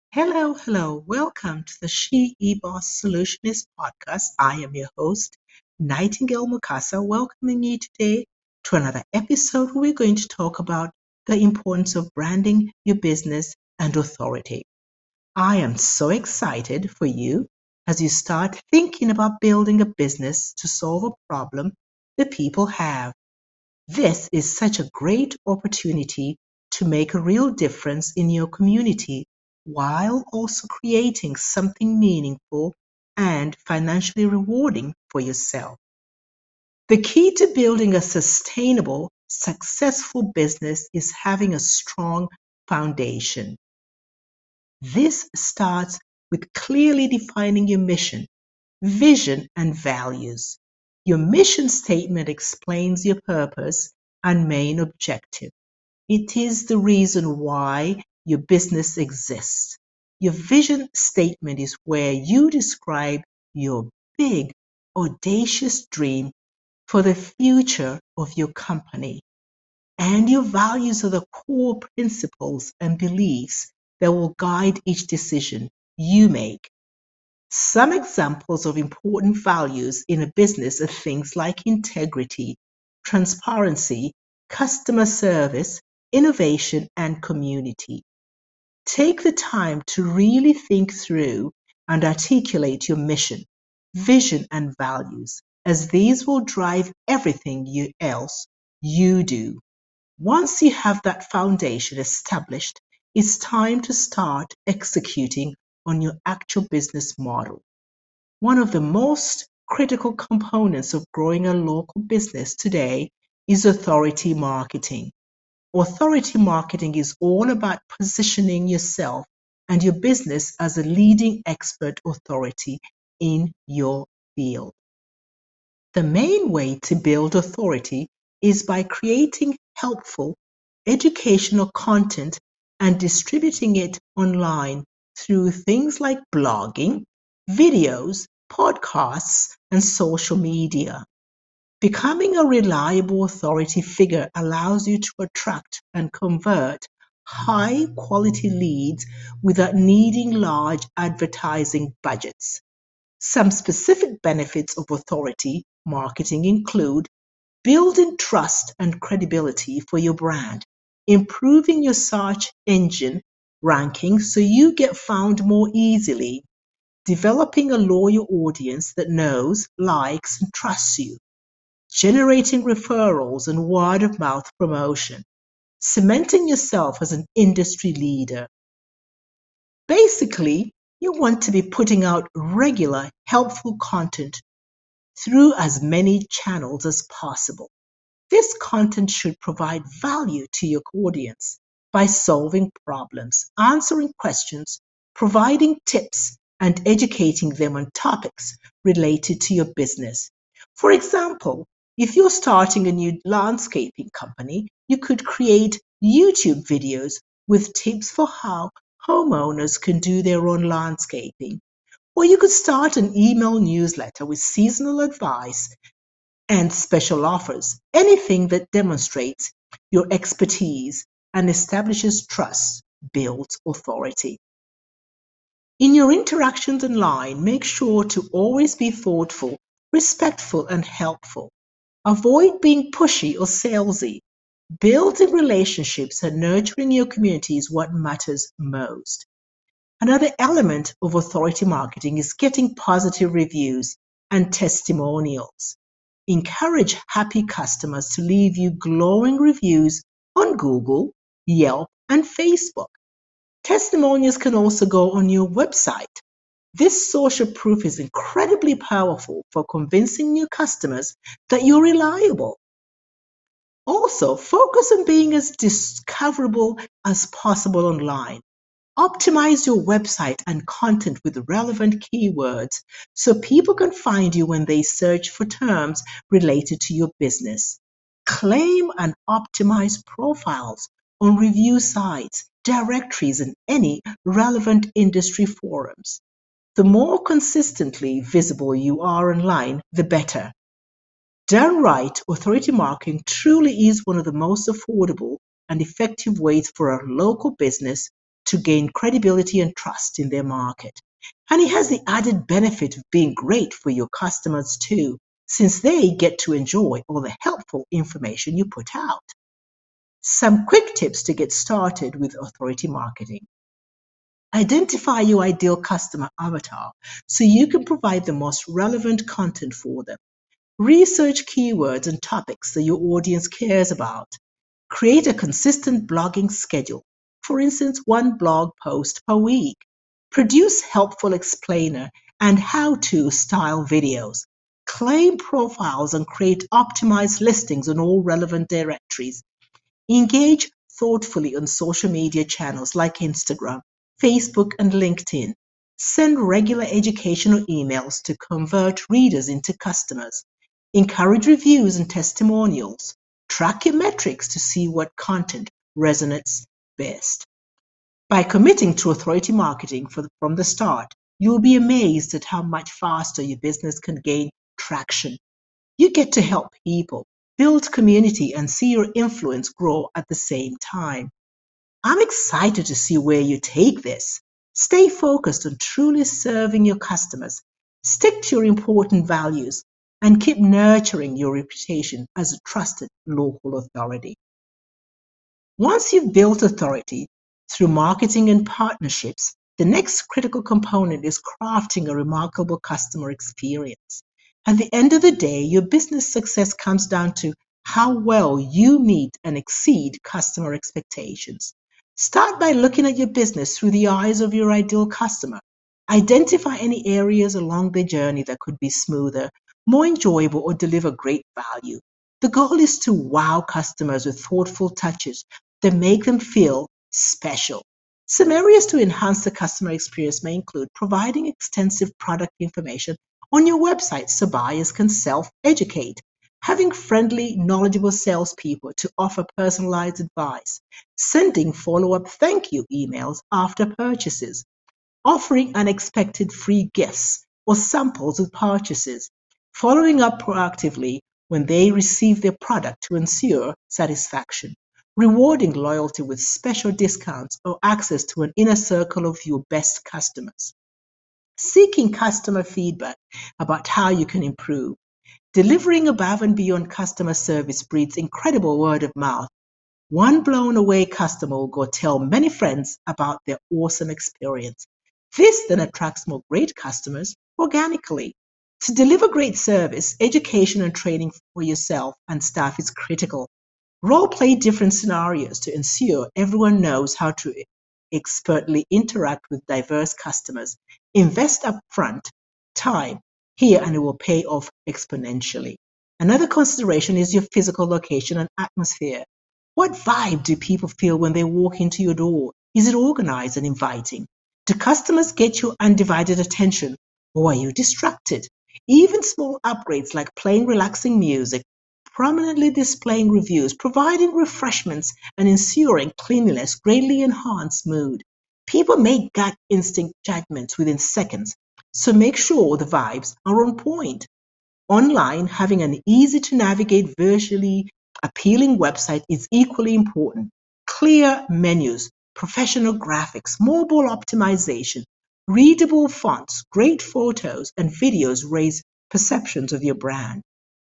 Hello, hello. Welcome to the She eBoss Solutionist podcast. I am your host, Nightingale Mukasa, welcoming you today to another episode where we're going to talk about the importance of branding your business and authority. I am so excited for you as you start thinking about building a business to solve a problem that people have. This is such a great opportunity to make a real difference in your community while also creating something meaningful and financially rewarding for yourself. The key to building a sustainable, successful business is having a strong foundation. This starts with clearly defining your mission, vision, and values. Your mission statement explains your purpose and main objective. It is the reason why your business exists. Your vision statement is where you describe your big, audacious dream for the future of your company. And your values are the core principles and beliefs that will guide each decision you make. Some examples of important values in a business are things like integrity, transparency, customer service, innovation, and community. Take the time to really think through and articulate your mission, vision, and values, as these will drive everything else you do. Once you have that foundation established, it's time to start executing on your actual business model. One of the most critical components of growing a local business today is authority marketing. Authority marketing is all about positioning yourself and your business as a leading expert authority in your field. The main way to build authority is by creating helpful, educational content and distributing it online through things like blogging, videos, podcasts, and social media. Becoming a reliable authority figure allows you to attract and convert high quality leads without needing large advertising budgets. Some specific benefits of authority marketing include building trust and credibility for your brand, improving your search engine ranking so you get found more easily, developing a loyal audience that knows, likes, and trusts you, generating referrals and word of mouth promotion, cementing yourself as an industry leader. Basically, you want to be putting out regular, helpful content through as many channels as possible. This content should provide value to your audience by solving problems, answering questions, providing tips, and educating them on topics related to your business. For example, if you're starting a new landscaping company, you could create YouTube videos with tips for how homeowners can do their own landscaping. Or you could start an email newsletter with seasonal advice and special offers, anything that demonstrates your expertise and establishes trust, builds authority. In your interactions online, make sure to always be thoughtful, respectful, and helpful. Avoid being pushy or salesy. Building relationships and nurturing your community is what matters most. Another element of authority marketing is getting positive reviews and testimonials. Encourage happy customers to leave you glowing reviews on Google, Yelp, and Facebook. Testimonials can also go on your website. This social proof is incredibly powerful for convincing new customers that you're reliable. Also, focus on being as discoverable as possible online. Optimize your website and content with relevant keywords so people can find you when they search for terms related to your business. Claim and optimize profiles on review sites, directories, and any relevant industry forums. The more consistently visible you are online, the better. Done right, authority marketing truly is one of the most affordable and effective ways for a local business to gain credibility and trust in their market. And it has the added benefit of being great for your customers too, since they get to enjoy all the helpful information you put out. Some quick tips to get started with authority marketing. Identify your ideal customer avatar so you can provide the most relevant content for them. Research keywords and topics that your audience cares about. Create a consistent blogging schedule, for instance, one blog post per week. Produce helpful explainer and how-to style videos. Claim profiles and create optimized listings on all relevant directories. Engage thoughtfully on social media channels like Instagram, Facebook, and LinkedIn. Send regular educational emails to convert readers into customers. Encourage reviews and testimonials. Track your metrics to see what content resonates best. By committing to authority marketing from the start, you will be amazed at how much faster your business can gain traction. You get to help people, build community, and see your influence grow at the same time. I'm excited to see where you take this. Stay focused on truly serving your customers, stick to your important values, and keep nurturing your reputation as a trusted local authority. Once you've built authority through marketing and partnerships, the next critical component is crafting a remarkable customer experience. At the end of the day, your business success comes down to how well you meet and exceed customer expectations. Start by looking at your business through the eyes of your ideal customer. Identify any areas along the journey that could be smoother, more enjoyable, or deliver great value. The goal is to wow customers with thoughtful touches that make them feel special. Some areas to enhance the customer experience may include providing extensive product information on your website so buyers can self-educate, having friendly, knowledgeable salespeople to offer personalized advice, sending follow-up thank you emails after purchases, offering unexpected free gifts or samples with purchases, following up proactively when they receive their product to ensure satisfaction, rewarding loyalty with special discounts or access to an inner circle of your best customers, seeking customer feedback about how you can improve. Delivering above and beyond customer service breeds incredible word of mouth. One blown away customer will go tell many friends about their awesome experience. This then attracts more great customers organically. To deliver great service, education and training for yourself and staff is critical. Role play different scenarios to ensure everyone knows how to expertly interact with diverse customers. Invest upfront time here and it will pay off exponentially. Another consideration is your physical location and atmosphere. What vibe do people feel when they walk into your door? Is it organized and inviting? Do customers get your undivided attention or are you distracted? Even small upgrades like playing relaxing music, prominently displaying reviews, providing refreshments, and ensuring cleanliness greatly enhance mood. People make gut instinct judgments within seconds, so make sure the vibes are on point. Online, having an easy to navigate, visually appealing website is equally important. Clear menus, professional graphics, mobile optimization, readable fonts, great photos, and videos raise perceptions of your brand.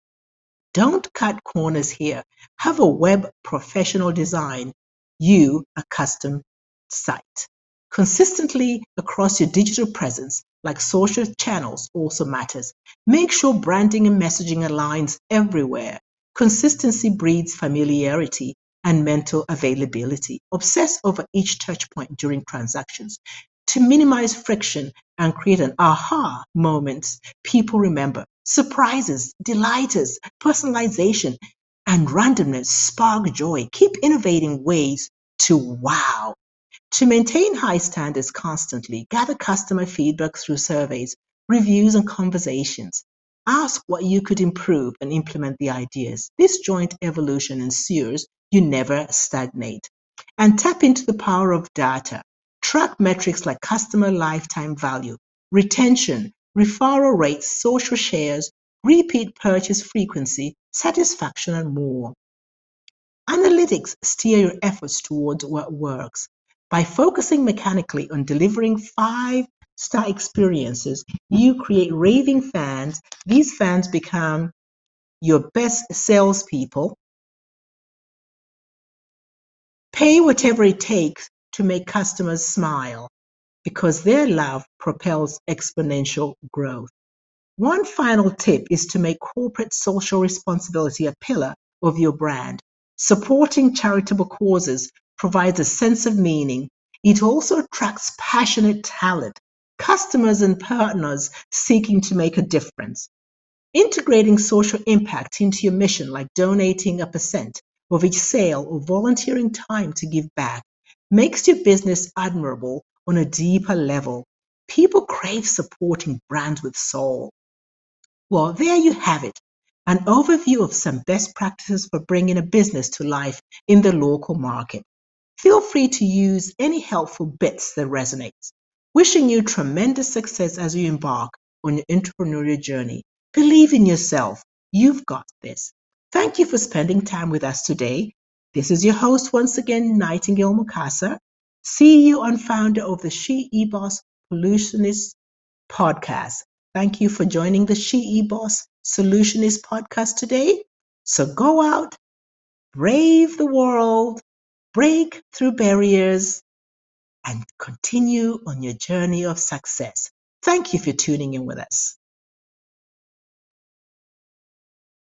Don't cut corners here. Have a web professional design you a custom site. Consistently across your digital presence, like social channels, also matters. Make sure branding and messaging aligns everywhere. Consistency breeds familiarity and mental availability. Obsess over each touch point during transactions to minimize friction and create an aha moments people remember. Surprises, delighters, personalization, and randomness spark joy. Keep innovating ways to wow. To maintain high standards constantly, gather customer feedback through surveys, reviews, and conversations. Ask what you could improve and implement the ideas. This joint evolution ensures you never stagnate. And tap into the power of data. Track metrics like customer lifetime value, retention, referral rates, social shares, repeat purchase frequency, satisfaction, and more. Analytics steer your efforts towards what works. By focusing mechanically on delivering five-star experiences, you create raving fans. These fans become your best salespeople. Pay whatever it takes to make customers smile because their love propels exponential growth. One final tip is to make corporate social responsibility a pillar of your brand. Supporting charitable causes provides a sense of meaning. It also attracts passionate talent, customers, and partners seeking to make a difference. Integrating social impact into your mission, like donating a percent of each sale or volunteering time to give back, makes your business admirable on a deeper level. People crave supporting brands with soul. Well, there you have it, an overview of some best practices for bringing a business to life in the local market. Feel free to use any helpful bits that resonates. Wishing you tremendous success as you embark on your entrepreneurial journey. Believe in yourself. You've got this. Thank you for spending time with us today. This is your host once again, Nightingale Mukasa, CEO and founder of the She eBoss Solutionist podcast. Thank you for joining the She eBoss Solutionist podcast today. So go out, brave the world, break through barriers, and continue on your journey of success. Thank you for tuning in with us.